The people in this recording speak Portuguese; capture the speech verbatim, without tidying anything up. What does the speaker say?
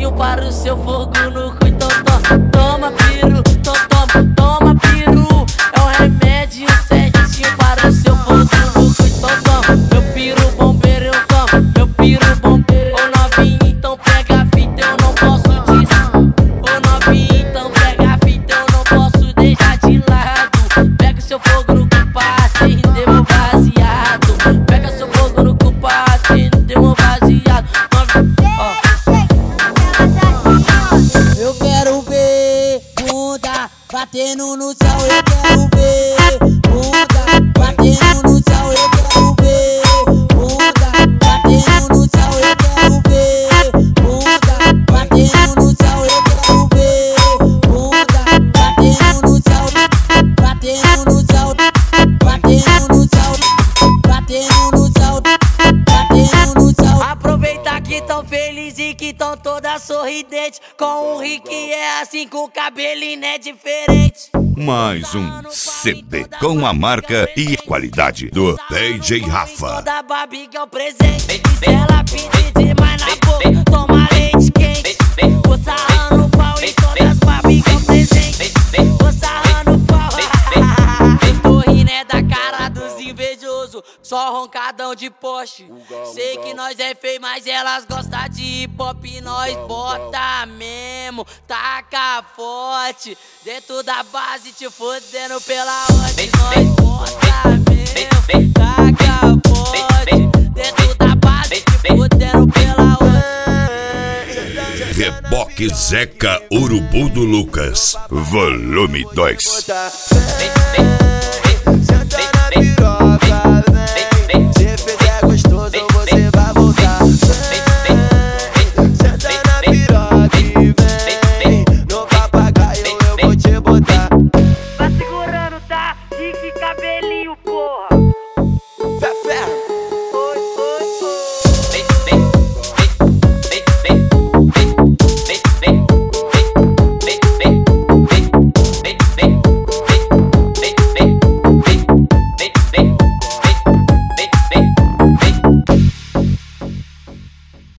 setinho para o seu fogo no cu. Então toma, toma piru, to, toma, toma piru. É um remédio certinho para o seu fogo no cu. Então toma, meu piru bombeiro eu tomo, meu piru bombeiro. Ô novinho, então pega a fita, eu não posso disso. Ô novinho, então pega a fita, eu não posso deixar de lado. Pega o seu fogo no cu, passe e devo baseado. Pega seu fogo no cu, passe e devo baseado. Eu quero ver bunda batendo no céu, eu quero ver bunda batendo no céu, eu quero ver bunda batendo no céu, eu quero ver bunda batendo no céu, eu quero ver bunda batendo no céu, batendo no céu, batendo no céu, batendo no céu, batendo no céu. Aproveita que tão feliz e que tão toda sorridente. Com o Rick é assim, com o cabelinho é diferente. Mais um C D com a marca e qualidade do D J Rafa. Da Babi que é um presente. Se ela pedir demais na boca, toma leite quente. Vou sarrando o pau em todas as Babi que é um presente. Vou sarrando o pau. Tô rindo é da cara dos invejosos. Só roncadão de Porsche. Sei que nós é feio, mas elas gostam de hip hop. Nós bota mesmo, taca forte. Dentro da base te fodendo pela ordem. Nós bota mesmo, taca forte. Dentro da base te fodendo pela ordem. Reboque Zeca Urubu do Lucas, volume dois. Vem, vem.